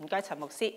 唔該，陳牧師。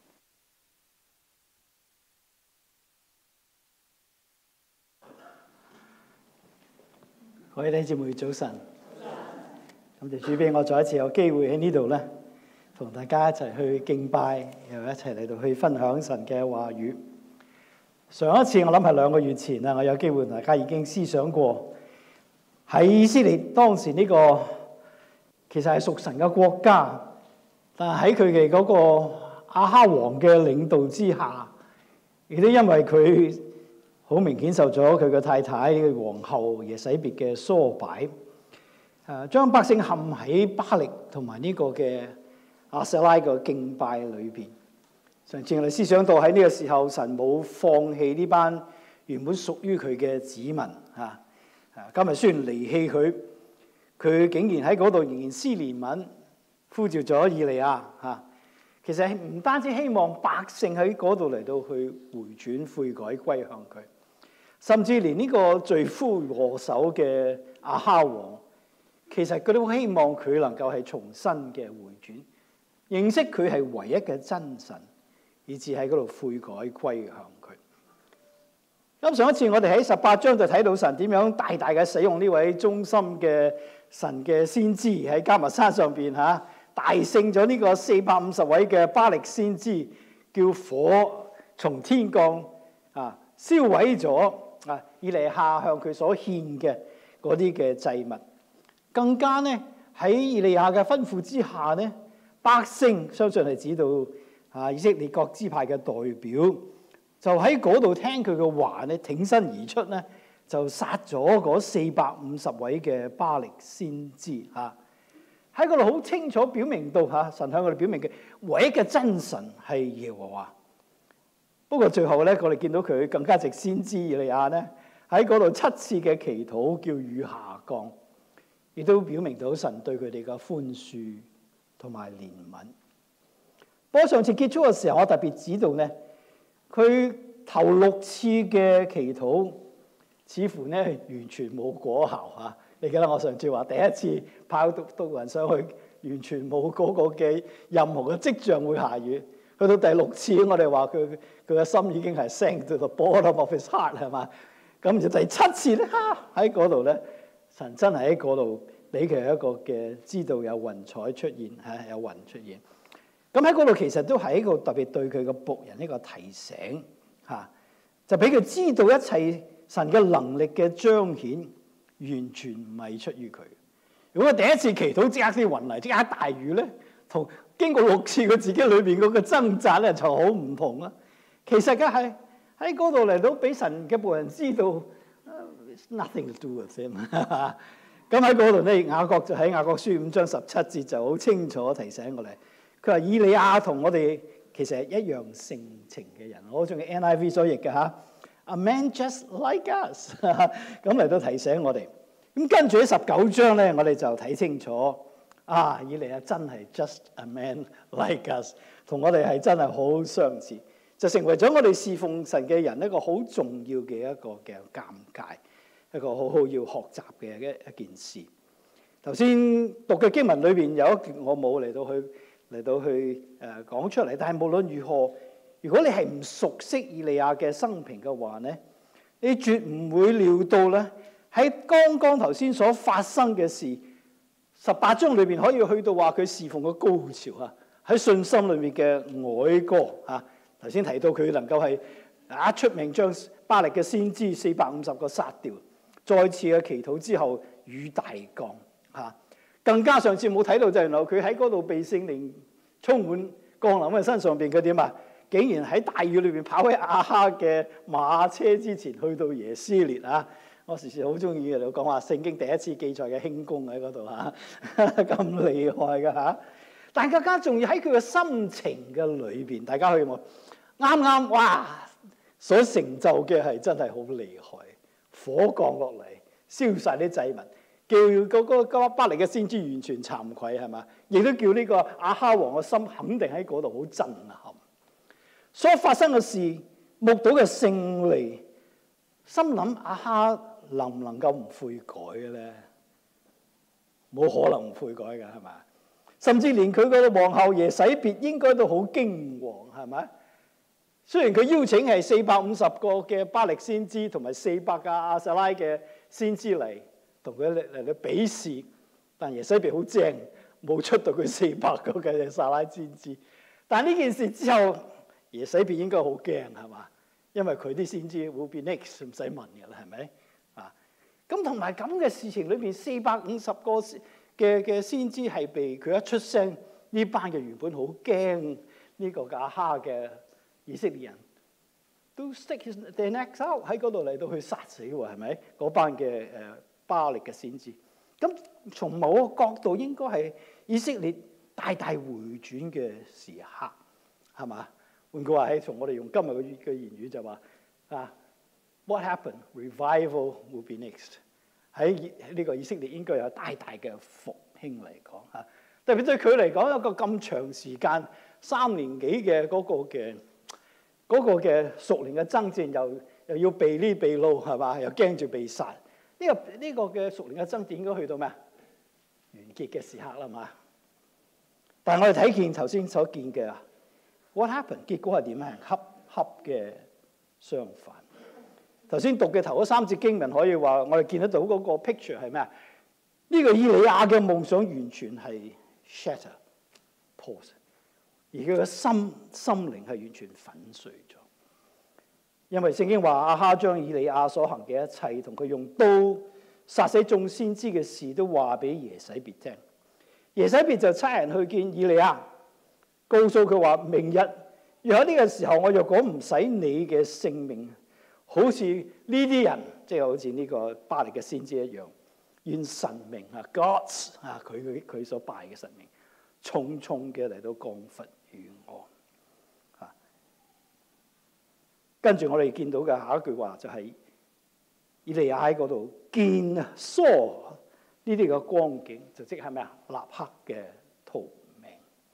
各位弟兄姊妹早晨，感謝主俾我再一次有機會喺呢度咧，同大家一齊去敬拜，又一齊嚟到去分享神嘅話語。上一次我諗係2個月前啦，我有機會同大家已經思想過喺以色列當時呢個其實係屬神嘅國家，但係喺佢哋嗰個亞哈王嘅領導之下，亦都因為佢好明顯受咗佢嘅太太皇后耶洗別嘅唆擺，將百姓陷喺巴力同埋呢個嘅亞舍拉嘅敬拜裏邊。上次我哋思想到喺呢個時候，神冇放棄呢班原本屬於佢嘅子民嚇。今日雖然離棄佢，佢竟然喺嗰度仍然施憐憫，呼召咗以利亞嚇。其實唔單止希望百姓喺嗰度嚟到去回轉悔改歸向佢，甚至連呢個罪魁禍首嘅亞哈王，其實佢都希望佢能夠係重新嘅回轉，認識佢係唯一嘅真神，以至喺嗰度悔改歸向佢。咁上一次我哋喺18章就睇到神點樣大大嘅使用呢位忠心嘅神嘅先知喺迦密山上邊嚇，大勝咗呢個450位嘅巴力先知，叫火從天降燒毀咗以利亞向佢所獻嘅嗰啲嘅祭物。更加咧喺以利亞嘅吩咐之下咧，百姓相信係指到以色列各支派嘅代表，就喺嗰度聽佢嘅話咧，挺身而出咧，就殺咗嗰450位嘅巴力先知嚇。喺嗰度好清楚表明到神向我哋表明嘅唯一嘅真神係耶和華。不過最後咧，我哋見到佢更加直先知以利亞咧喺嗰度7次嘅祈禱，叫雨下降，亦都表明到神對佢哋嘅寬恕同埋憐憫。不過上次結束嘅時候，我特別指到咧，佢頭6次嘅祈禱似乎咧完全冇果效嚇。你記得我上次話第一次派到人上去，完全冇嗰個嘅任何嘅跡象會下雨。去到第6次，我哋話佢嘅心已經係 sank to the bottom of his heart 係嘛？咁就第7次咧喺嗰度咧，神真係喺嗰度俾佢一個嘅知道有雲彩出現嚇，有雲出現。咁喺嗰度其實都係一個特別對佢嘅僕人一個提醒嚇，就俾佢知道一切神嘅能力嘅彰顯，完全唔係出於佢。如果第一次祈禱即刻啲雲嚟，即刻大雨咧，同經過6次佢自己裏邊嗰個掙扎咧就好唔同啦。其實嘅係喺嗰度嚟到俾神嘅僕人知道 ，nothing to do with him。咁喺嗰度咧，雅各就喺雅各書5章17節就好清楚提醒我哋，佢話以利亞同我哋其實係一樣性情嘅人。我好中意 NIV 所譯嘅嚇。A man just like us， 咁嚟到提醒我哋。咁跟住喺19章咧，我哋就睇清楚以利亞真係 just a man like us， 同我哋係真係好相似，就成為咗我哋侍奉神嘅人一個好重要嘅一個嘅鑑戒，一個好好要學習嘅一件事。頭先讀嘅經文裏邊有一段我冇嚟到去講出嚟，但係無論如何，如果你係唔熟悉以利亞嘅生平嘅話咧，你絕唔會料到咧喺剛剛頭先所發生嘅事，18章裏邊可以去到話佢侍奉嘅高潮啊，喺信心裏面嘅哀歌啊。頭先提到佢能夠係出名將巴力嘅先知450個殺掉，再次嘅祈禱之後雨大降嚇。更加上次冇睇到就係原來佢喺嗰度被聖靈充滿降臨喺身上邊，佢點啊？竟然喺大雨裏邊跑喺亞哈嘅馬車之前去到耶斯列啊！我時時好中意嚟講話聖經第一次記載嘅輕功喺嗰度嚇，咁厲害㗎嚇！但係更加重要喺佢嘅心情嘅裏邊，大家可以望啱哇！所成就嘅係真係好厲害，火降落嚟燒晒啲祭物，叫嗰個巴力嘅先知完全慚愧係嘛？亦都叫呢個亞哈王嘅心肯定喺嗰度好震撼。所發生嘅事，目睹嘅勝利，心諗亞哈能唔能夠唔悔改嘅咧？冇可能唔悔改嘅係嘛？ 甚至連佢個皇后耶洗別應該都好驚惶，係咪？雖然佢邀請係450個嘅巴力先知同埋400個亞撒拉嘅先知嚟同佢嚟比試，但耶洗別好正，冇出到佢400個嘅亞撒拉先知。但呢件事之後，耶洗別應該好驚，係嘛？因為佢啲先知會變 next，唔使問嘅啦，係咪？啊，咁同埋咁嘅事情裏邊，450個嘅先知係被佢一出聲，呢班嘅原本好驚呢個亞哈嘅以色列人都 stick their necks out 喺嗰度嚟到去殺死喎，係咪？嗰班嘅巴力嘅先知，咁從某個角度應該係以色列大大回轉嘅時刻，係嘛？換句話係從我哋用今日嘅言語就話，what happened? Revival will be next。喺呢個以色列應該有大大嘅復興嚟講嚇，特別對佢嚟講一個咁長時間3年幾嘅嗰個嘅屬靈嘅爭戰，又要避呢避路係嘛，又驚住被殺。呢個嘅屬靈嘅爭戰應該去到咩啊？完結嘅時刻啦嘛。但係我哋睇見頭先所見嘅 what happened 結果係點啊？恰嘅相反。頭先讀嘅頭嗰3節經文可以話，我哋見得到嗰個 picture 係咩啊？呢個以利亞嘅夢想完全係 shatter pause， 而佢嘅心靈係完全粉碎咗。因為聖經話亞哈將以利亞所行嘅一切同佢用刀殺死眾先知嘅事都話俾耶洗別聽。耶洗別就差人去見以利亞，告訴佢話：明日若喺呢個時候，我若果唔使你嘅性命，好似呢啲人，即係好似呢個巴力嘅先知一樣，願神明Gods 佢所拜嘅神明，重重嘅嚟到降罰於我。跟住我哋見到嘅下一句話就係以利亞喺嗰度見saw呢啲嘅光景，就即係咩啊？立刻嘅逃命。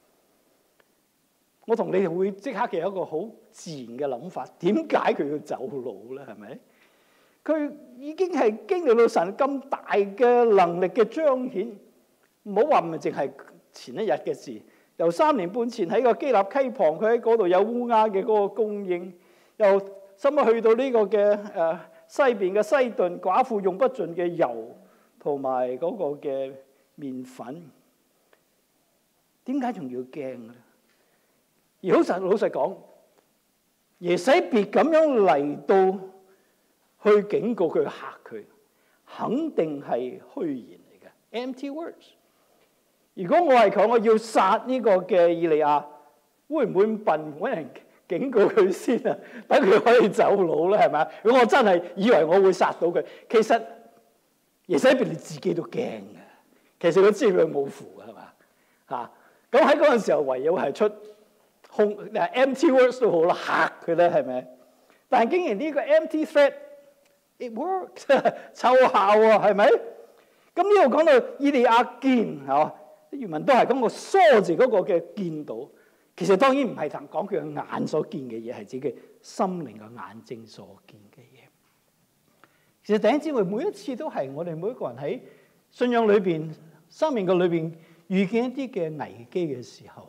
我同你哋會即刻嘅有一個好自然嘅諗法，點解佢要走佬咧？係咪？佢已經係經歷到神咁大嘅能力嘅彰顯，唔好話唔係淨係前一日嘅事。由3年半前喺個基立溪旁，佢喺嗰度有烏鴉嘅嗰個供應。又深入去到呢個嘅西邊嘅西頓，寡婦用不盡嘅油同埋嗰個嘅麵粉，點解仲要驚咧？而老實講，耶洗別咁樣嚟到去警告佢、嚇佢，肯定係虛言嚟嘅 empty words。如果我係佢，我要殺呢個嘅以利亞，會唔會咁笨揾人警告佢先啊？等佢可以走佬咧，係咪？如果我真係以為我會殺到佢，其實耶洗別你自己都驚嘅。其實佢知佢冇符嘅，係嘛？咁喺嗰陣時候，唯有係出empty words 都好啦，嚇佢咧，係咪？但係竟然呢個 empty threat，it works 奏效喎，係咪？咁呢度講到以利亞見係嘛？原文都係咁個疏字嗰個嘅見到。其實當然唔係講佢嘅眼所見嘅嘢，係指佢心靈嘅眼睛所見嘅嘢。其實弟兄姊妹每一次都係我哋每一個人喺信仰裏邊、生命嘅裏邊遇見一啲嘅危機嘅時候，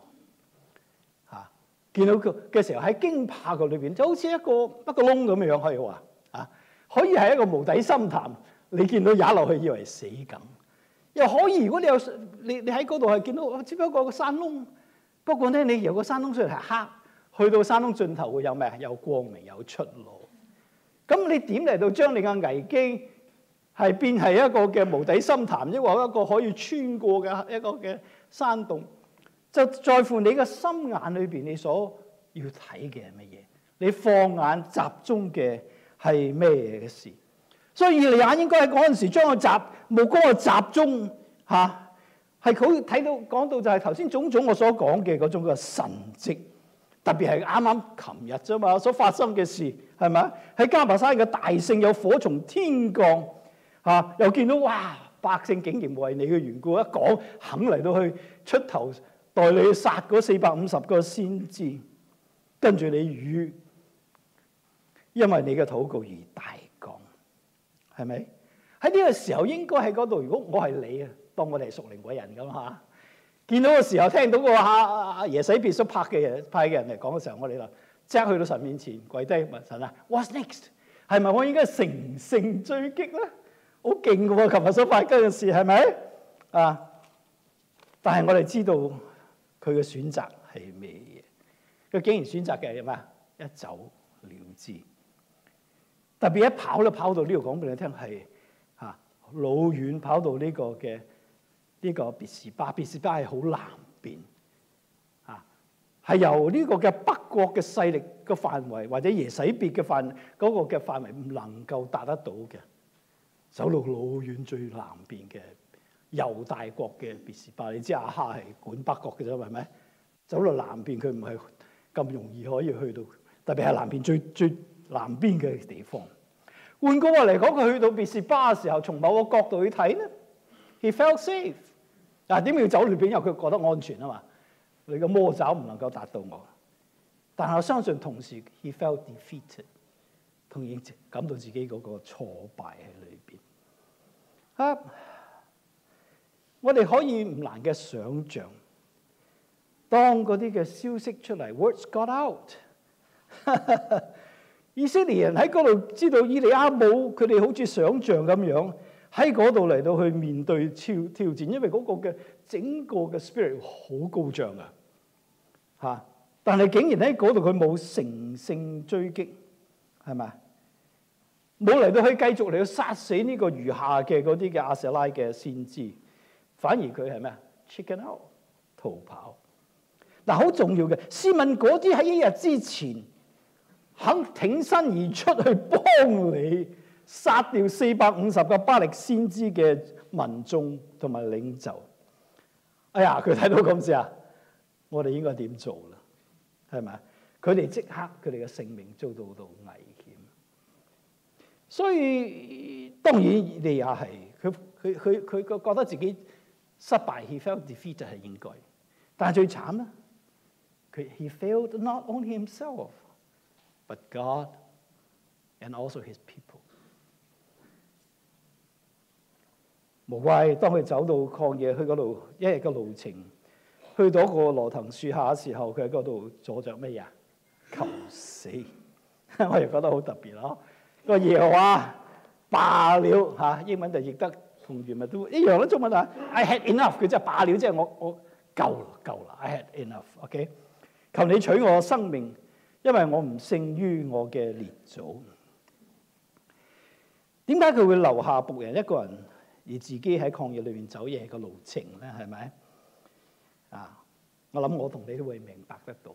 見到佢嘅時候喺驚怕嘅裏邊，就好似一個窿咁樣可以話可以係一個無底深潭，你見到踩落去以為死咁，又可以如果你喺嗰度係見到只不過個山窿。不過咧，你由個山窿雖然係黑，去到山窿盡頭會有咩啊？有光明，有出路。咁你點嚟到將你嘅危機係變係一個嘅無底深潭，抑或一個可以穿過嘅一個嘅山洞？就在乎你嘅心眼裏邊，你所要睇嘅係乜嘢？你放眼集中嘅係咩嘢嘅事？所以以利亞應該喺嗰陣時將個目光去集中嚇。係好睇到講到就係頭先種種我所講嘅嗰種嘅神蹟，特別係啱啱琴日啫嘛所發生嘅事，係咪？喺迦拔山嘅大勝有火從天降，又見到哇百姓竟然為你嘅緣故一講肯嚟到去出頭代你去殺嗰450個先知，跟住你雨因為你嘅禱告而大降，係咪？喺呢個時候應該喺嗰度，如果我係你啊。當我哋係屬靈鬼人咁嚇， 見到嘅時候，聽到個耶洗別所派嘅人嚟講嘅時候，我哋就即刻去到神面前跪低問神啊 ，What's next？ 係咪我應該乘勝追擊咧？好勁嘅喎！琴日所發生嘅事係咪啊？但係我哋知道佢嘅選擇係咩嘢？佢竟然選擇嘅係咩？一走了之。特別一跑都跑到呢度，講俾你聽係老遠跑到呢個嘅呢個別是巴，別是巴係好南邊係由呢個嘅北國嘅勢力嘅範圍，或者耶洗別嘅範圍唔能夠達得到嘅，走到老遠最南邊嘅猶大國嘅別是巴。你知亞哈係管北國嘅啫，係咪？走到南邊佢唔係咁容易可以去到，特別係南邊最南邊嘅地方。換句話嚟講，佢去到別是巴嘅時候，從某個角度去睇咧 ，he felt safe。嗱，點解要走裏邊？因為佢覺得安全啊嘛。你嘅魔爪唔能夠達到我，但係我相信同時 he felt defeated， 同樣感到自己嗰個挫敗喺裏邊。我哋可以唔難嘅想像，當嗰啲嘅消息出嚟 ，words got out， 以色列人喺嗰度知道以利亞冇佢哋好似想像咁樣喺嗰度嚟到去面對挑戰，因為嗰個嘅整個嘅 spirit 好高漲啊！但係竟然喺嗰度佢冇乘勝追擊，係咪？冇嚟到去繼續嚟到殺死呢個餘下嘅嗰啲嘅亞舍拉嘅先知，反而佢係咩啊 ？Chicken out， 逃跑。嗱，好重要嘅，試問嗰啲喺一日之前肯挺身而出去幫你殺掉450個巴力先知嘅民眾同埋領袖，哎呀，佢睇到咁事啊！我哋應該點做啦？係咪？佢哋即刻佢哋嘅性命遭到危險，所以當然以利亞係佢覺得自己失敗 ，he felt defeat 就係應該。但係最慘咧，he failed not only himself but God and also his people。無怪當佢走到曠野去嗰度一日嘅路程。去到一個羅騰樹下嘅時候，佢喺嗰度坐着咩嘢？求死！我又覺得好特別咯。個耶和華罷了嚇，英文就譯得同原文都一樣咯。中文啊 ，I had enough， 佢就係罷了，即係我夠啦 ，I had enough。OK， 求你取我生命，因為我唔勝於我嘅列祖。點解佢會留下僕人一個人，而自己喺曠野裏面走夜嘅路程咧？係咪？我諗我同你都會明白得到，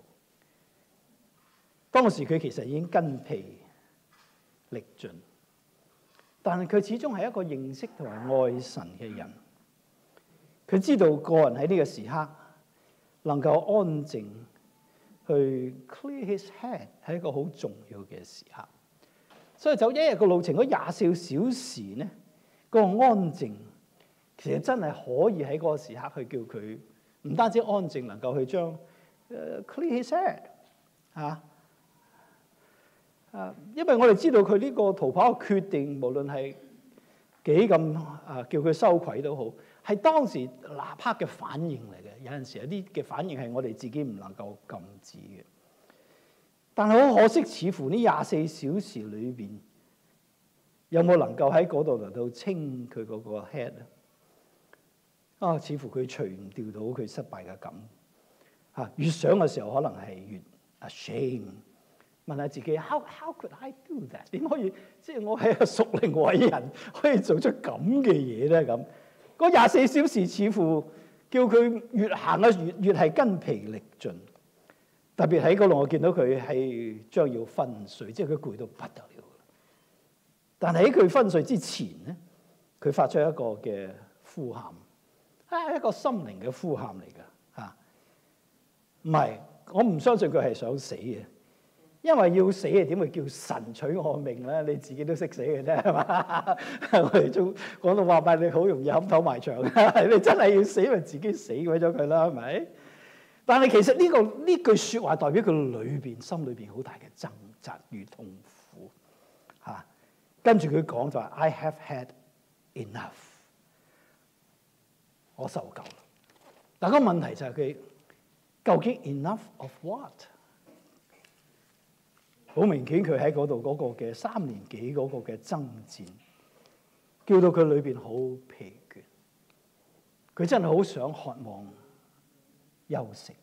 當時佢其實已經筋疲力盡，但係佢始終係一個認識同埋愛神嘅人。佢知道個人喺呢個時刻能夠安靜去 clear his head 係一個好重要嘅時刻，所以走一日嘅路程嗰24小時咧，嗰個安靜其實真係可以喺嗰個時刻去叫佢。唔單止安靜，能夠去將clear his head 因為我哋知道佢呢個逃跑嘅決定，無論係幾咁叫佢羞愧都好，係當時立刻嘅反應嚟嘅。有陣時有啲嘅反應係我哋自己唔能夠禁止嘅。但係好可惜，似乎呢24小時裏邊有冇能夠喺嗰度嚟到清佢嗰個 head 咧？似乎佢除唔掉到佢失敗嘅感越想嘅時候，可能係越 ashamed。問下自己 how could I do that？ 點可以即係我係一個屬靈偉人，可以做出咁嘅嘢咧？咁嗰24小時似乎叫佢越行啊越係筋疲力盡。特別喺嗰度，我見到佢係將要昏睡，即係佢攰到不得了。但係喺佢昏睡之前咧，佢發出一個嘅呼喊。係一個心靈嘅呼喊嚟㗎唔係，我唔相信佢係想死嘅，因為要死係點會叫神取我命咧？你自己都識死嘅啫，係嘛？我哋仲講到話咪你好容易冚頭埋牆，你真係要死咪自己死鬼咗佢啦，係咪？但係其實呢句説話代表佢心裏邊好大嘅掙扎與痛苦跟住佢講就話 I have had enough。我受夠啦， 但個問題就係佢究竟 enough of what？ 好明顯佢喺嗰度嗰個嘅3年幾嗰個嘅爭戰，叫到佢裏邊好疲倦。佢真係好想渴望休息。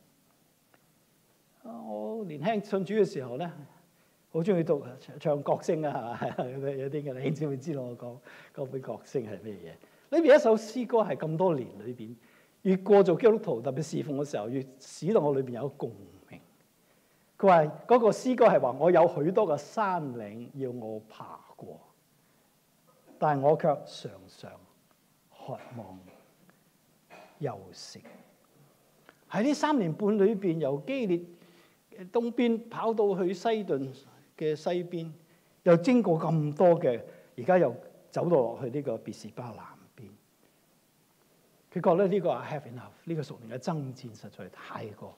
我年輕信主嘅時候咧，好中意讀唱國聲啊，係嘛？有啲嘅你知唔知道我講嗰本國聲係咩嘢？裏邊一首詩歌係咁多年裏邊，越過做基督徒，特別侍奉嘅時候，越使到我裏邊有共鳴。佢話嗰個詩歌係話：我有許多嘅山嶺要我爬過，但係我卻常常渴望休息。喺呢3年半裏邊，由基列東邊跑到去西頓嘅西邊，又經過咁多嘅，而家又走到落去呢個別是巴南邊。佢覺得呢個 I have enough， 呢個屬靈嘅爭戰實在太過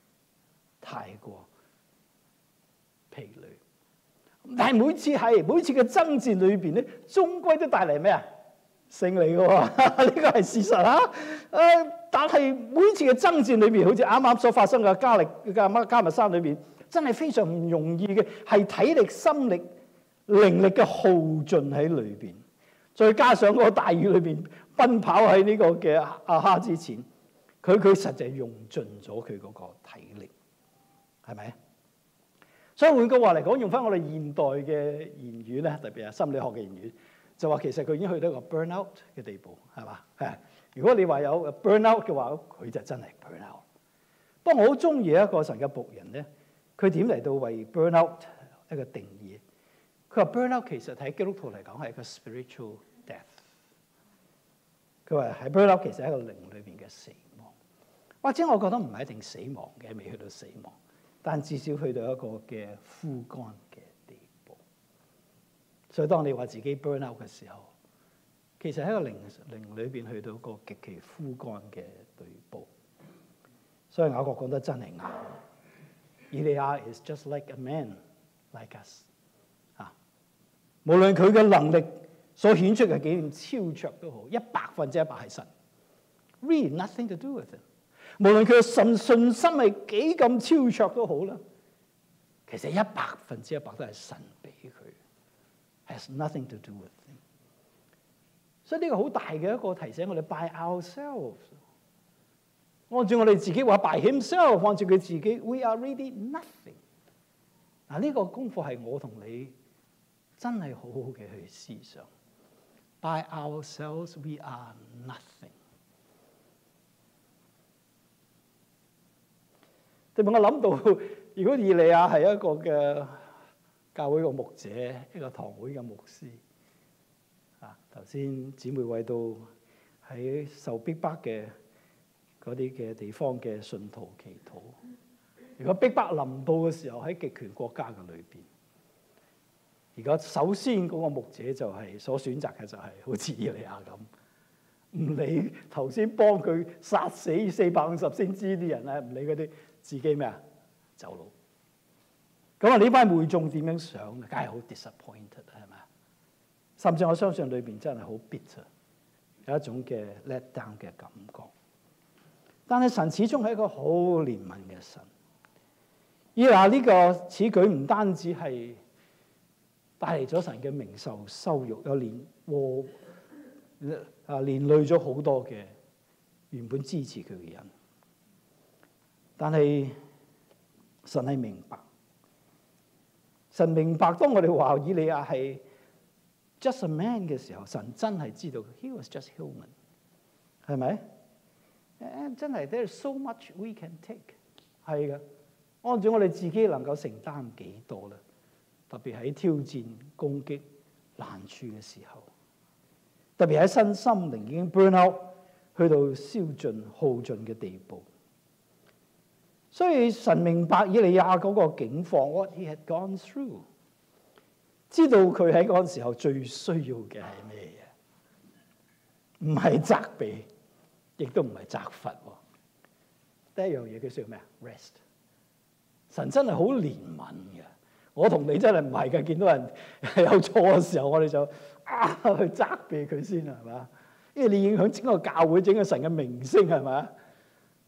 疲累。但係每次嘅爭戰裏邊咧，終歸都帶嚟咩啊？勝利嘅喎，呢個係事實啊！但係每次嘅爭戰裏邊，好似啱啱所發生嘅迦密山裏邊，真係非常唔容易嘅，係體力、心力、靈力嘅耗盡喺裏邊，再加上嗰個大雨裏邊奔跑喺呢個嘅亞哈之前，佢實際用盡咗佢嗰個體力，係咪？所以換句話嚟講，用翻我哋現代嘅言語咧，特別係心理學嘅言語，就話其實佢已經去到一個 burn out 嘅地步，係嘛？係。如果你話有 burn out 嘅話，佢就真係 burn out。不過我好中意一個神嘅僕人咧，佢點嚟到為 burn out 一個定義？佢話 burn out 其實喺基督徒嚟講係一個 spiritual death。佢話喺 burn out 其實係一個靈裏邊嘅死亡，或者我覺得唔係一定死亡嘅，未去到死亡，但至少去到一個嘅枯乾嘅地步。所以當你話自己 burn out 嘅時候，其實喺個靈裏邊去到一個極其枯乾嘅地步。所以雅各講得真係啱。以利亞 is just like a man like us。無論佢嘅能力所顯出嘅幾咁超卓都好，100%係神 ，really nothing to do with it。無論佢嘅信心係幾咁超卓都好啦，其實100%都係神俾佢 ，has nothing to do with him。所以呢個好大嘅一個提醒我哋 by ourselves， 按照我哋自己話 by himself， 按照佢自己 we are really nothing。嗱，呢個功課係我同你真係好好嘅去思想。By ourselves we are nothing。特別我諗到，如果以利亞係一個嘅教會嘅牧者，一個堂會嘅牧師，頭先姊妹為到喺受逼迫嘅嗰啲嘅地方嘅信徒祈禱。如果逼迫臨到嘅時候，喺極權國家嘅裏邊，而家首先嗰個牧者就係所選擇嘅就係好似以利亞咁，唔理頭先幫佢殺死450先知啲人咧，唔理嗰啲，自己咩啊走佬。咁啊呢班會眾點樣想？梗係好 disappointed 係咪？甚至我相信裏邊真係好 bitter， 有一種嘅 let down 嘅感覺。但係神始終係一個好憐憫嘅神。以利亞呢個此舉唔單止係帶嚟咗神嘅名受羞辱，又連累咗好多嘅原本支持佢嘅人。但係神係明白，神明白當我哋話以利亞係 just a man 嘅時候，神真係知道 he was just human， 係咪？真係 there's so much we can take， 係嘅。按照我哋自己能夠承擔幾多咧？特別喺挑戰、攻擊、難處嘅時候，特別喺身心靈已經 burn out， 去到燒盡、耗盡嘅地步。所以神明白以利亞嗰個境況 ，what he had gone through， 知道佢喺嗰陣時候最需要嘅係咩嘢？唔係責備，亦都唔係責罰。第一樣嘢佢需要咩啊 ？rest。神真係好憐憫嘅。我同你真係唔係嘅，見到人有錯嘅時候，我哋就去責備佢先係嘛？因為你影響整個教會、整個神嘅名聲係嘛？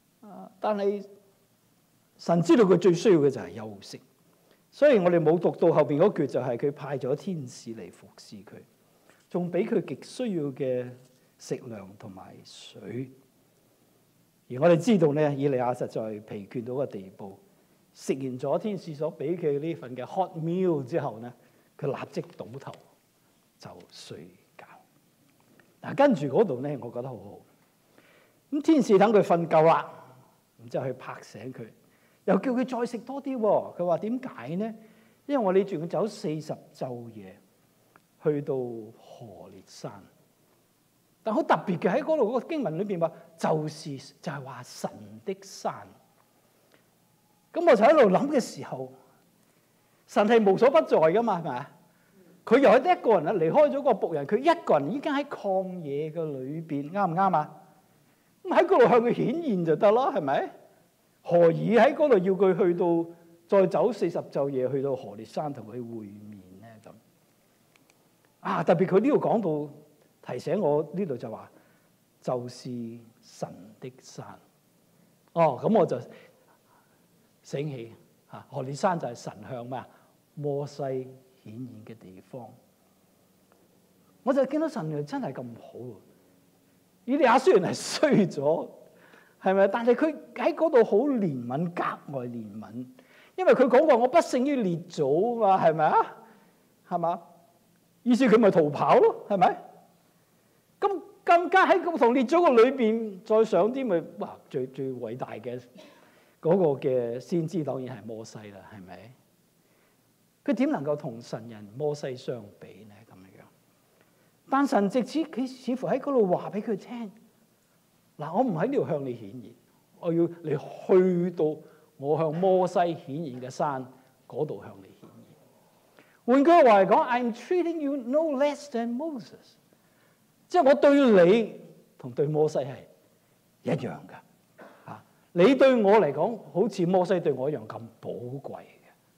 但係神知道佢最需要嘅就係休息，所以我哋冇讀到後邊嗰句，就係佢派咗天使嚟服侍佢，仲俾佢極需要嘅食糧同埋水。而我哋知道咧，以利亞實在疲倦到個地步，食完咗天使所俾佢呢份嘅 hot meal 之後咧，佢立即倒頭就睡覺。嗱，跟住嗰度咧，我覺得好好。咁天使等佢瞓夠啦，然之後去拍醒佢，又叫佢再食多啲。佢話點解呢？因為我哋仲要走40晝夜去到何烈山。但好特別嘅喺嗰度嗰個經文裏邊話，就係話神的山。咁我就喺度諗嘅時候，神係無所不在噶嘛，係咪啊？佢又係一個人啊，離開咗個僕人，佢一個人已經喺曠野嘅裏邊，啱唔啱啊？咁喺嗰度向佢顯現就得咯，係咪？何以喺嗰度要佢去到再走40晝夜去到何烈山同佢會面咧？咁啊，特別佢呢度講到。提醒我呢度就話，就是神的山。哦，咁我就醒起嚇，何烈山就係神向咩啊？摩西顯現嘅地方。我就見到神又真係咁好。以利亞雖然係衰咗，係咪？但係佢喺嗰度好憐憫，格外憐憫，因為佢講過我不勝於列祖啊嘛，係咪啊？係嘛？於是佢咪逃跑咯，係咪？咁更加喺同列祖嘅裏邊再上啲咪哇，最偉大嘅嗰個嘅先知當然係摩西啦，係咪？佢點能夠同神人摩西相比呢？咁樣，但神藉此佢似乎喺嗰度話俾佢聽，嗱，我唔喺呢度向你顯現，我要你去到我向摩西顯現嘅山嗰度向你顯現。換句話嚟講 ，I'm treating you no less than Moses。即係我對你同對摩西係一樣嘅，嚇！你對我嚟講，好似摩西對我一樣咁寶貴嘅。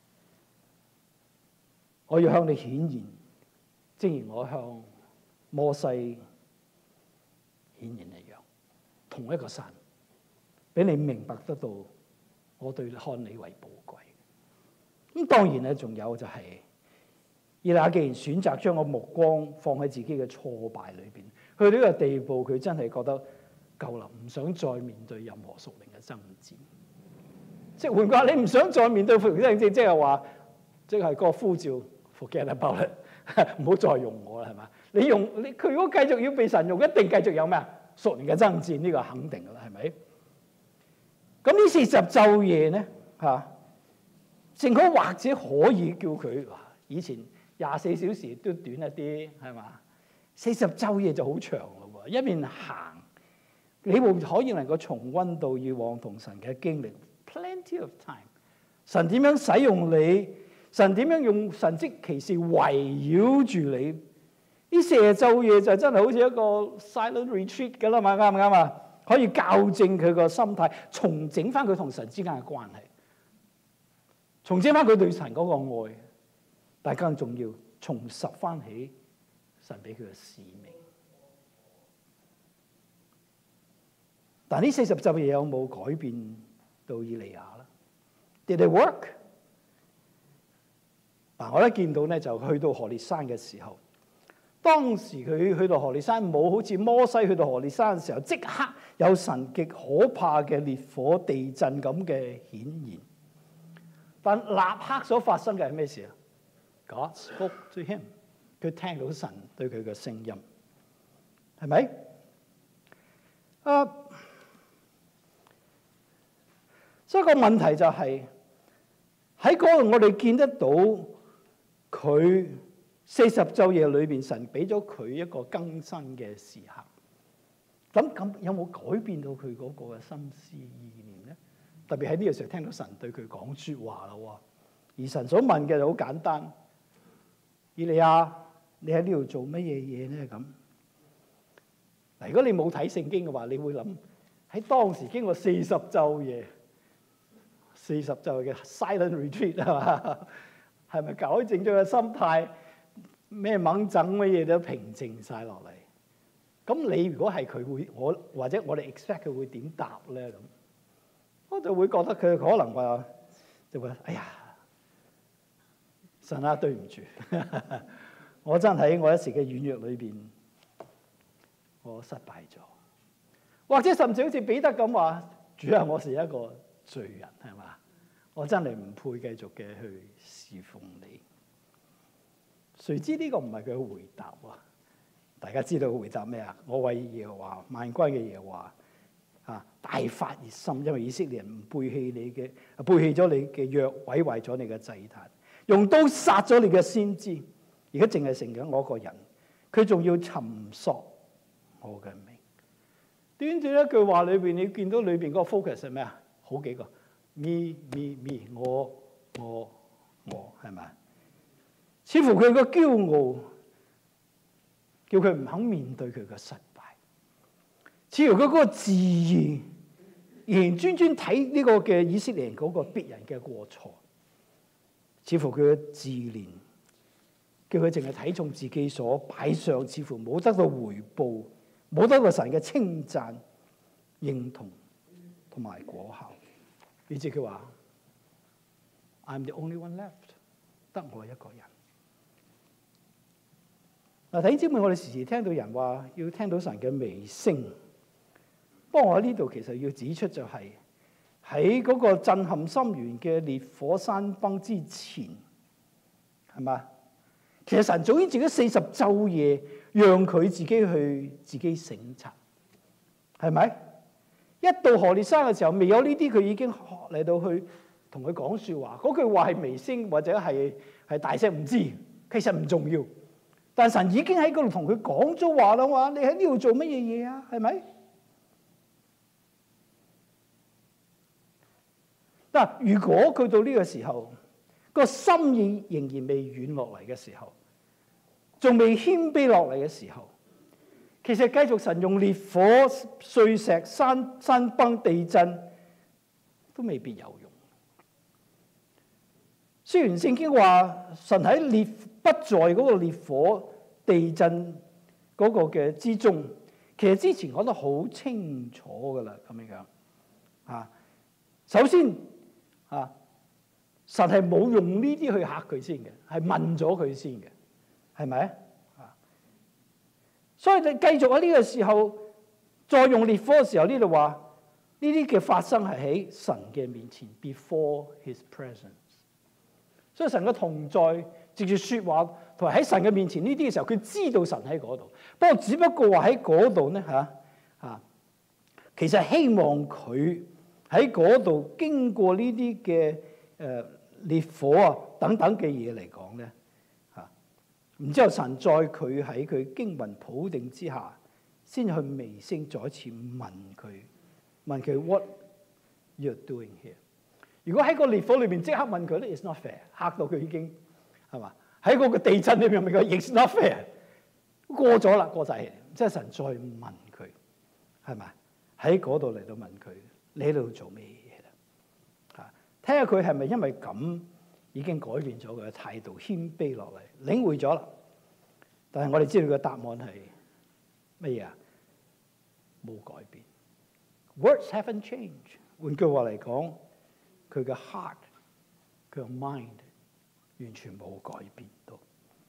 我要向你顯現，正如我向摩西顯現一樣，同一個山，俾你明白得到我對看你為寶貴。咁當然咧，仲有就係。以利亞既然選擇將個目光放喺自己嘅挫敗裏邊，去到呢個地步，佢真係覺得夠啦，唔想再面對任何屬靈嘅爭戰。即係換句話，你唔想再面對屬靈爭戰，即係話，即係個呼召 forget about it，唔好再用我啦，係嘛？佢如果繼續要被神用，一定繼續有咩啊？屬靈嘅爭戰，呢個肯定噶啦，係咪？咁呢40晝夜咧嚇，正好或者可以叫佢以前。24小時都短一啲，係嘛？40晝夜就好長咯喎，一面行，你會可以能夠重溫到以往同神嘅經歷 ，plenty of time。神點樣使用你？神點樣用神蹟奇事圍繞住你？呢40晝夜就真係好似一個 silent retreat 㗎啦嘛，啱唔啱啊？可以校正佢個心態，重整翻佢同神之間嘅關係，重整翻佢對神嗰個愛。但更重要，重拾翻起神俾佢嘅使命。但呢40晝夜有冇改變到以利亞咧 ？Did it work？ 嗱，我一見到咧就去到何烈山嘅時候，當時佢去到何烈山冇好似摩西去到何烈山嘅時候，即刻有神極可怕嘅烈火、地震咁嘅顯現。但立刻所發生嘅係咩事啊？God spoke to him， 佢聽到神對佢嘅聲音，係咪？所以個問題就係喺嗰度，我哋見得到佢40晝夜裏邊，神俾咗佢一個更新嘅時刻。咁有冇改變到佢嗰個嘅心思意念咧？特別喺呢個時候聽到神對佢講説話啦喎，而神所問嘅就好簡單。以利亞，你喺呢度做乜嘢嘢咧？咁嗱，如果你冇睇聖經嘅話，你會諗喺當時經過40晝夜嘅 silent retreat 係嘛？係咪搞正咗個心態？咩猛整乜嘢都平靜晒落嚟。咁你如果係佢會，或者我哋 expect 佢會點答咧？咁我就會覺得佢可能話就會哎呀，神啊，對唔住，我真喺我一時嘅軟弱裏邊，我失敗咗。或者甚至好似彼得咁話：主啊，我是一個罪人，係嘛？我真係唔配繼續嘅去侍奉你。誰知呢個唔係佢嘅回答喎？大家知道佢回答咩啊？我為耶和華萬軍嘅耶和華大發熱心，因為以色列人唔背棄咗你嘅約，毀壞咗你嘅祭壇，用刀殺咗你嘅先知。而家淨係剩緊我一個人，佢仲要尋索我嘅命。短短一句話裏邊，你見到裏邊嗰個 focus 係咩啊？好幾個 me， 我係咪？似乎佢個驕傲叫佢唔肯面對佢嘅失敗，似乎佢嗰個自義仍然專睇呢個嘅以色列人嗰個別人嘅過錯，似乎佢嘅自憐叫佢淨係睇重自己所擺上，似乎冇得到回報，冇得到神嘅稱讚、認同同埋果效。於是佢話 ：I'm the only one left， 得我一個人。嗱，弟兄姊妹，我哋時時聽到人話要聽到神嘅微聲，不過我喺呢度其實要指出就係喺嗰個震撼深遠嘅烈火山崩之前，係嘛？其實神早已自己40晝夜，讓佢自己省察，係咪？一到何烈山嘅時候，未有呢啲，佢已經嚟到去同佢講説話。嗰句話係微聲或者係大聲，唔知，其實唔重要。但神已經喺嗰度同佢講咗話啦，話你喺呢度做乜嘢嘢啊？係咪？嗱，如果佢到呢個時候個心意仍然未軟落嚟嘅時候，仲未謙卑落嚟嘅時候，其實繼續神用烈火、碎石、山崩、地震都未必有用。雖然聖經話神喺不在嗰個烈火、地震嗰個嘅之中，其實之前講得好清楚噶啦，咁樣啊。首先啊，神係冇用呢啲去嚇佢先嘅，係問咗佢先嘅，係咪啊？所以你繼續喺呢個時候再用烈火嘅時候，呢度話呢啲嘅發生係喺神嘅面前 ，before His presence。所以神嘅同在，藉住説話同埋喺神嘅面前呢啲嘅時候，佢知道神喺嗰度。不過只不過話喺嗰度咧其實希望佢喺嗰度經過呢啲嘅烈火等等嘅嘢嚟講咧然之後神在佢喺佢經雲普定之下，先去微聲再一次問佢 What you're doing here？如果喺個烈火裏邊即刻問佢咧 ，It's not fair， 嚇到佢已經係嘛？喺嗰個地震裏邊咪講 It's not fair， 過咗啦，過晒氣，即係神再問佢係咪？喺嗰度嚟到問佢，你喺度做咩嘢啦？睇下佢係咪因為咁已經改變咗佢嘅態度，謙卑落嚟，領會咗啦。但係我哋知道個答案係乜嘢啊？冇改變。Words haven't changed。換句話嚟講，佢嘅 heart， 佢嘅 mind 完全冇改變到。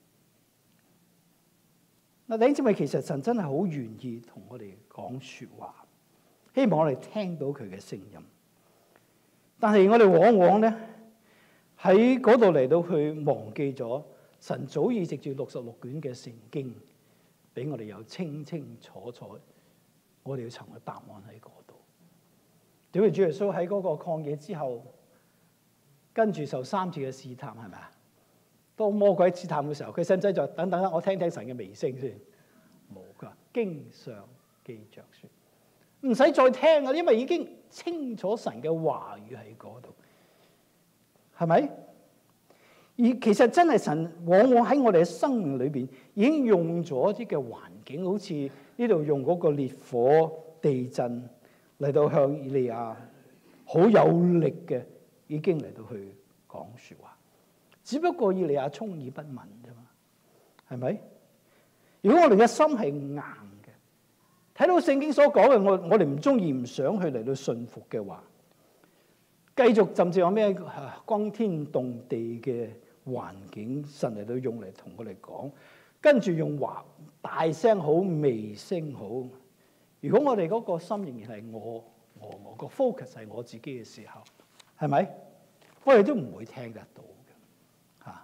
嗱，弟兄姊妹，其實神真係好願意同我哋講説話，希望我哋聽到佢嘅聲音。但係我哋往往咧喺嗰度嚟到去忘記咗神早已藉住66卷嘅聖經，俾我哋有清清楚楚，我哋要尋嘅答案喺嗰度。點解主耶穌喺嗰個曠野之後，跟住受3次嘅試探，係咪啊？當魔鬼試探嘅時候，佢使唔使再等等我聽聽神嘅微聲先？冇，佢話經上記着說，唔使再聽啊，因為已經清楚神嘅話語喺嗰度，係咪？而其實真係神往往喺我哋嘅生命裏邊已經用咗一啲嘅環境，好似呢度用嗰個烈火、地震嚟到向以利亞好有力嘅，已經嚟到去講説話。只不過以利亞充耳不聞啫嘛，係咪？如果我哋嘅心係硬嘅，睇到聖經所講嘅，我哋唔中意、唔想去嚟到信服嘅話， 繼續甚至有咩轟天動地嘅環境，神嚟到用嚟同我哋講，跟住用大聲好、微聲好。如果我哋嗰個心仍然係我個 focus 係我自己嘅時候，係咪？我哋都唔會聽得到嘅嚇。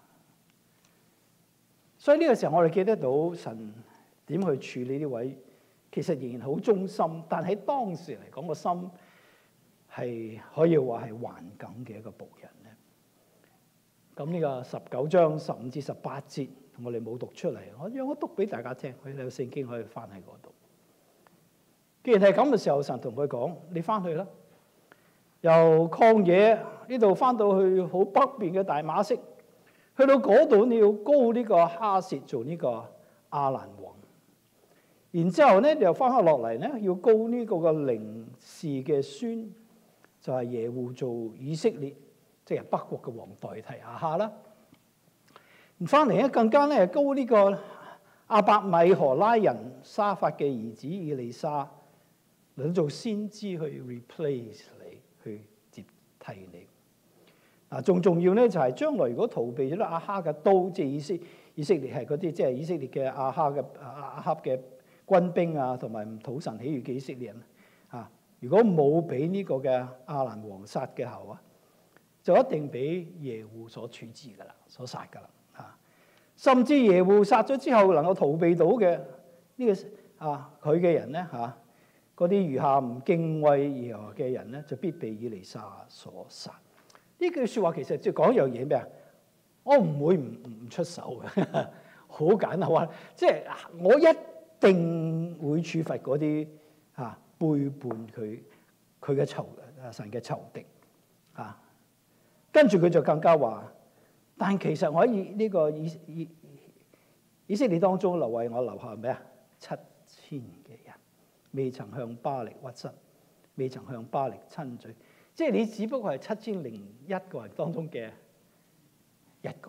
所以呢個時候，我哋記得到神點去處理呢位其實仍然好忠心，但喺當時嚟講個心係可以話係頑梗嘅一個僕人咧。咁呢個19章15至18節，我哋冇讀出嚟，讓我讀俾大家聽。佢有聖經可以翻喺嗰度。既然係咁嘅時候，神同佢講：你翻去啦，由曠野呢度翻到去好北邊嘅大馬色，去到嗰度你要膏呢個哈薛做呢個亞蘭王。然之後咧，又翻返落嚟咧，要膏呢個嘅寧示嘅孫，就係耶戶做以色列，即係北國嘅王代替亞哈啦。翻嚟咧，更加咧膏呢個亞伯米荷拉人沙法嘅兒子以利沙嚟做先知去 replace 你，去接替你。嗱，仲重要咧就係將來如果逃避咗亞哈嘅刀，即係以色列係嗰啲即係以色列嘅亞哈嘅軍兵啊，同埋唔討神喜悅嘅以色列人啊，如果冇俾呢個嘅亞蘭王殺嘅後啊，就一定俾耶戶所處置噶啦，所殺噶啦啊！甚至耶戶殺咗之後，能夠逃避到嘅呢個佢嘅人咧嚇，嗰啲餘下唔敬畏耶和華嘅人咧，就必被以利沙所殺。呢句説話其實就講一樣嘢咩啊？我唔會唔出手嘅，好簡單話，即係我一定會處罰嗰啲背叛佢嘅神嘅仇敵啊！跟住佢就更加話，但其實我喺呢個以色列當中為我留下咩啊？7000嘅人未曾向巴力屈膝，未曾向巴力親嘴，即係你只不過係7001個人當中嘅一個。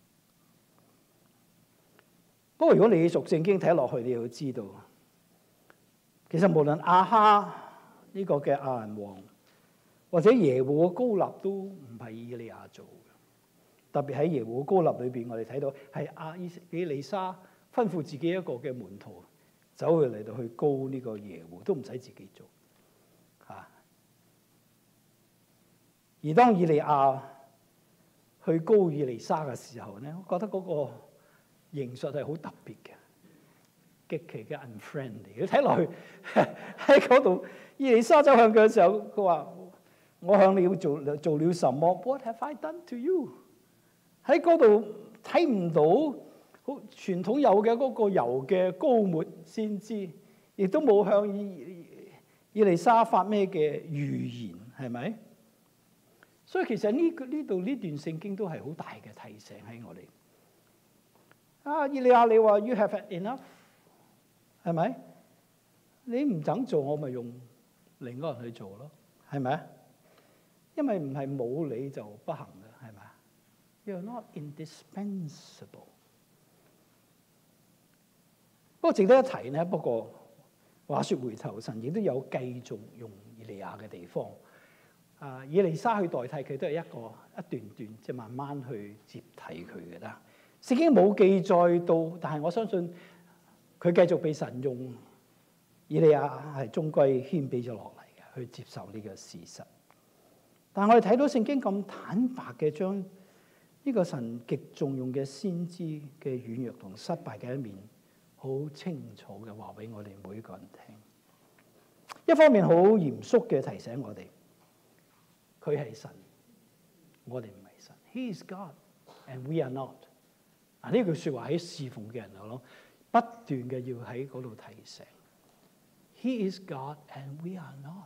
不過如果你熟聖經睇落去，你要知道，其實無論亞哈呢個嘅亞蘭王，或者耶戶嘅膏立都唔係以利亞做嘅。特別喺耶戶嘅膏立裏邊，我哋睇到係以利沙吩咐自己一個嘅門徒走去嚟到去膏呢個耶戶，都唔使自己做嚇。而當以利亞去膏以利沙嘅時候咧，我覺得嗰個形術係好特別嘅，極其嘅 unfriendly。你睇落去喺嗰度，以利沙走向佢嘅時候，佢話：我向你要做了什麼 ？What have I done to you？ 喺嗰度睇唔到好傳統有嘅嗰個油嘅膏抹先知，亦都冇向以利沙發咩嘅預言，係咪？所以其實呢度呢段聖經都係好大嘅提醒喺我哋。以利亞，你話 You have had enough， 係咪？你唔肯做，我咪用另一個人去做咯，係咪啊？因為唔係冇你就不行嘅，係咪啊？ You're not indispensable。不過值得一提咧，不過話說回頭，神亦都有繼續用以利亞嘅地方。以利沙去代替佢都係一段段，即係慢慢去接替佢嘅啦。聖經冇記載到，但係我相信佢繼續被神用。以利亞係終歸謙卑咗落嚟嘅，去接受呢個事實。但係我哋睇到聖經咁坦白嘅將呢個神極重用嘅先知嘅軟弱同失敗嘅一面，好清楚嘅話俾我哋每個人聽。一方面好嚴肅嘅提醒我哋，佢係神，我哋唔係神。He is God and we are not。呢句説話喺侍奉嘅人嚟講，不斷嘅要喺嗰度提醒。He is God and we are not。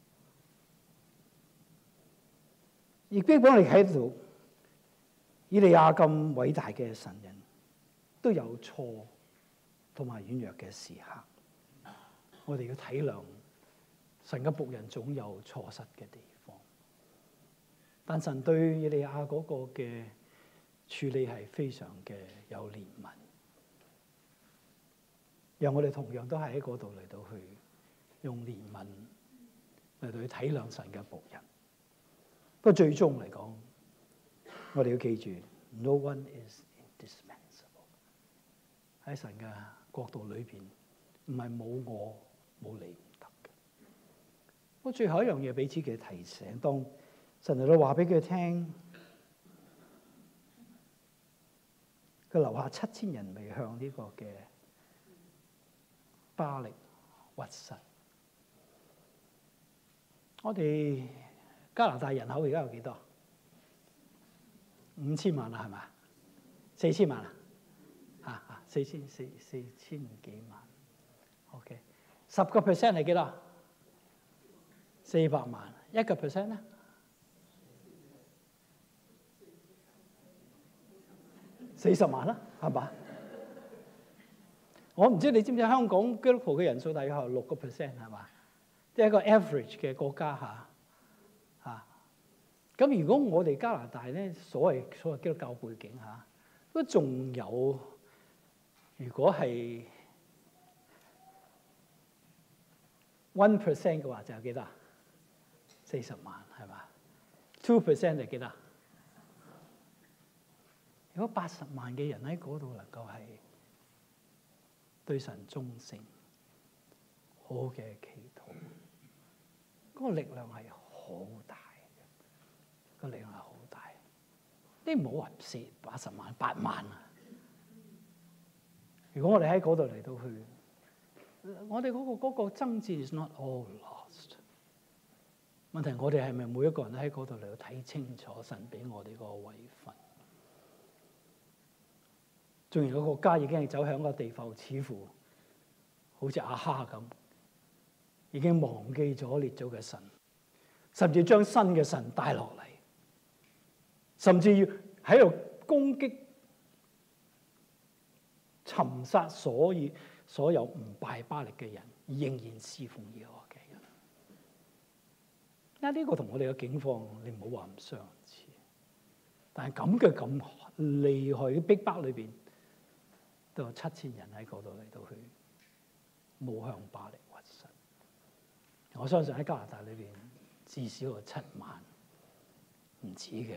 亦基本我哋喺度，以利亞咁偉大嘅神人，都有錯同埋軟弱嘅時刻。我哋要體諒神嘅僕人總有錯失嘅地方，但神對以利亞嗰個嘅處理係非常嘅有憐憫，讓我哋同樣都係喺嗰度嚟到去用憐憫嚟到去體諒神嘅僕人。 不過最終嚟講，我哋要記住 ，no one is indispensable。喺神嘅國度裏邊，唔係冇我冇你唔得嘅。不過最後一樣嘢，彼此嘅提醒，當神嚟到話俾佢聽，佢留下7000人未向呢個嘅巴力屈膝。我哋加拿大人口而家有幾多？5000萬啦，係咪？4000萬啊？4000幾萬。OK， 10% 係幾多？400萬。1% 咧？40萬啦，係嘛？我唔知你知唔知香港基督徒嘅人數大約係6%，係嘛？即係一個 average 嘅國家嚇。咁如果我哋加拿大咧，所謂基督教背景嚇，都仲有，如果係 1% 嘅話，就有幾多？40萬係嘛？2% 係幾多？如果80萬嘅人喺嗰度能夠係對神忠誠、好嘅祈禱，嗰個力量係好大嘅，個力量係好大。你唔好話80萬、8萬啊！如果我哋喺嗰度嚟到去，我哋嗰個爭戰 is not all lost。問題我哋係咪每一個人都喺嗰度嚟到睇清楚神俾我哋嗰個位份？縱然個國家已經係走向個地步，似乎好似亞哈咁，已經忘記咗列祖嘅神，甚至將新嘅神帶落嚟，甚至要喺度攻擊、尋殺所有唔拜巴力嘅人，仍然侍奉耶和華嘅人。呢個同我哋嘅境況，你唔好話唔相似，但係咁厲害嘅逼迫裏邊，都有7000人喺嗰度嚟到去冇向巴力屈膝。我相信喺加拿大裏邊至少有7萬，唔止嘅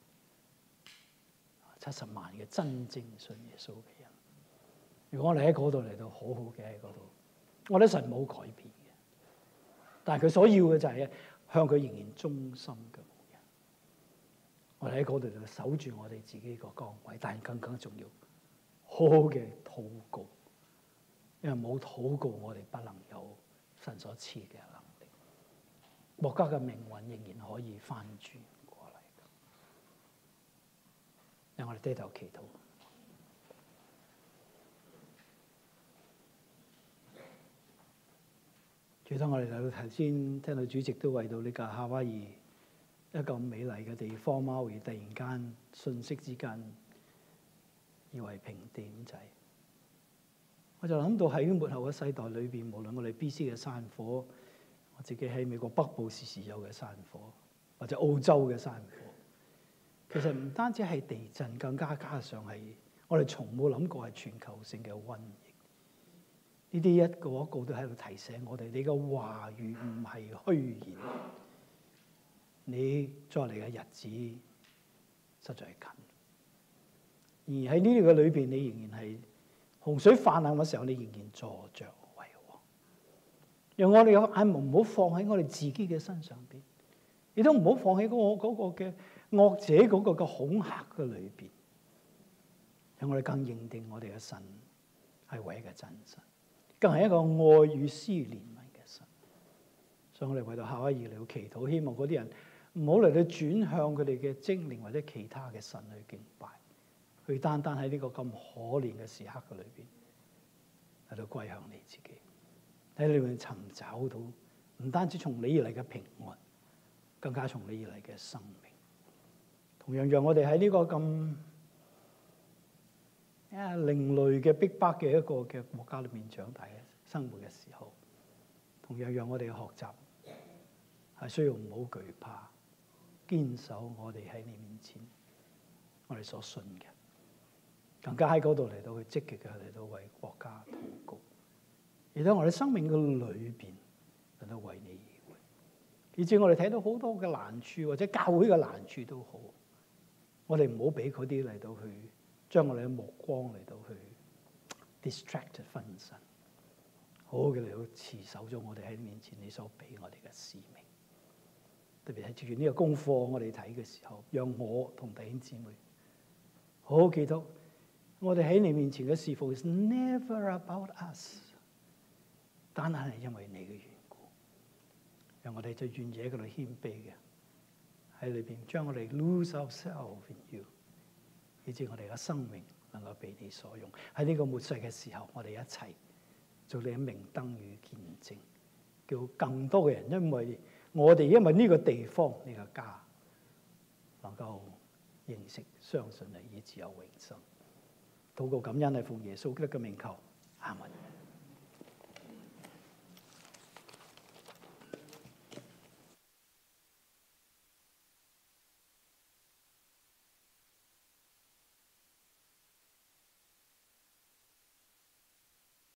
70萬嘅真正信耶穌嘅人。如果我哋喺嗰度嚟到好好嘅喺嗰度，我覺得神冇改變嘅，但係佢所要嘅就係向佢仍然忠心嘅牧人。我哋喺嗰度就守住我哋自己個崗位，但係更重要，好好嘅禱告，因為冇禱告，我哋不能有神所賜嘅能力。國家嘅命運仍然可以翻轉過嚟。讓我哋低頭祈禱。主，當我哋嚟到頭先聽到主席都為到呢個夏威夷一個美麗嘅地方，貓兒突然間瞬息之間夷為平地咁滯，我就諗到喺末後嘅世代裏邊，無論我哋 BC 嘅山火，我自己喺美國北部時時有嘅山火，或者澳洲嘅山火，其實唔單止係地震，更加上係我哋從冇諗過係全球性嘅瘟疫。呢啲一個一個都喺度提醒我哋，你嘅話語唔係虛言，你再嚟嘅日子實在係近。而喺呢啲嘅裏邊，你仍然係洪水泛濫嘅時候，你仍然坐著為王。讓我哋有眼目唔好放喺我哋自己嘅身上邊，亦都唔好放喺嗰個嘅惡者嗰個嘅恐嚇嘅裏邊。讓我哋更認定我哋嘅神係唯一嘅真神，更係一個愛與施憐憫嘅神。所以我哋為到夏威夷嚟到祈禱，希望嗰啲人唔好嚟到轉向佢哋嘅精靈或者其他嘅神去敬拜，去單單喺呢個咁可憐嘅時刻嘅裏邊嚟到歸向你自己，喺裏面尋找到唔單止從你而嚟嘅平安，更加從你而嚟嘅生命。同樣讓我哋喺呢個咁另類嘅逼迫嘅一個嘅國家裏面長大嘅生活嘅時候，同樣讓我哋嘅學習係需要唔好懼怕，堅守我哋喺你面前我哋所信嘅，更加喺嗰度嚟到去積極嘅嚟到為國家禱告，而喺我哋生命嘅裏邊嚟到為你而活。 以至我哋睇到好多嘅難處，或者教會嘅難處都好，我哋唔好俾嗰啲嚟到去將我哋嘅目光嚟到去 distract 分神，好好嘅嚟到持守咗我哋喺面前你所俾我哋嘅使命。特別係接住呢個功課，我哋睇嘅時候，讓我同弟兄姊妹好好記得，我哋喺你面前嘅侍奉 is never about us， 單係因為你嘅緣故，讓我哋就願意喺嗰度謙卑嘅喺裏邊，將我哋 lose ourselves in you， 以致我哋嘅生命能夠被你所用。喺呢個末世嘅時候，我哋一齊做你嘅明燈與見證，叫更多嘅人因為呢個地方呢個家能夠認識相信你，以致有永生。禱告感恩係奉耶穌基督嘅名求，阿門。